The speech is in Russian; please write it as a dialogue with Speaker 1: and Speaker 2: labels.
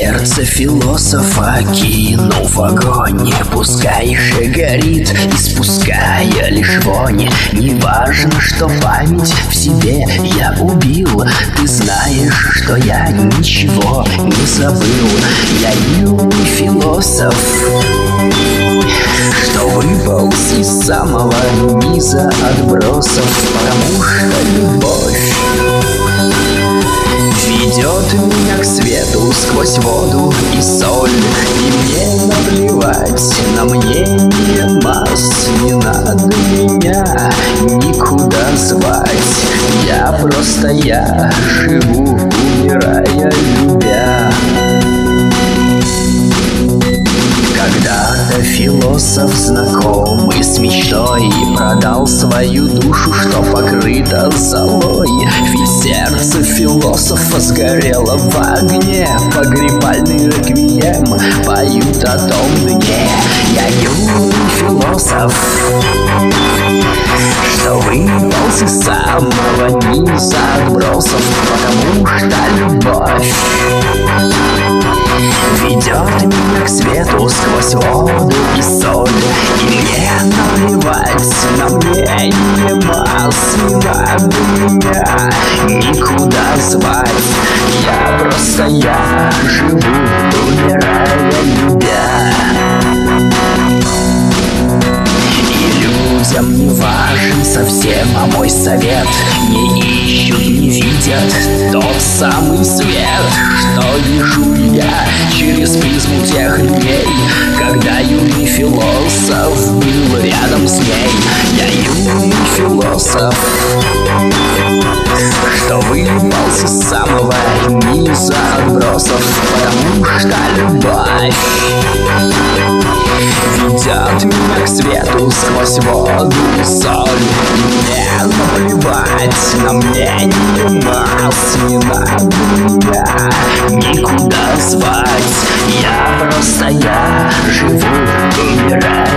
Speaker 1: сердце философа кинул в огонь. Пускай же горит, испуская лишь вонь. Не важно, что память в себе я убил. Ты знаешь, что я ничего не забыл. Я юный философ, что выполз из самого низа отбросов, потому что любовь ведет меня к свету сквозь воду и соль. И мне наплевать на мнение масс, не надо меня никуда звать. Я просто я живу, умирая, любя. Когда-то философ, знакомый с мечтой, продал свою душу, что покрыта золой. Ведь сердце философа сгорело в огне. Погребальный реквием поют о том дне. Я юный философ, что выполз из самого низа отбросов, потому что любовь ведет меня к свету сквозь воду и соль. И мне наплевать на мнение масс, не надо меня никуда звать. Я просто я живу, умирая, любя. И людям не важен совсем, а мой совет не ищут, не видят тот самый свет, что вижу я через призму тех дней, когда юный философ был рядом с ней. Я юный философ, что выполз из самого низа отбросов, потому что любовь ведет меня к свету сквозь воду и соль. Мне наплевать на мнение масс, не надо меня никуда звать. Я просто я живу, умираю.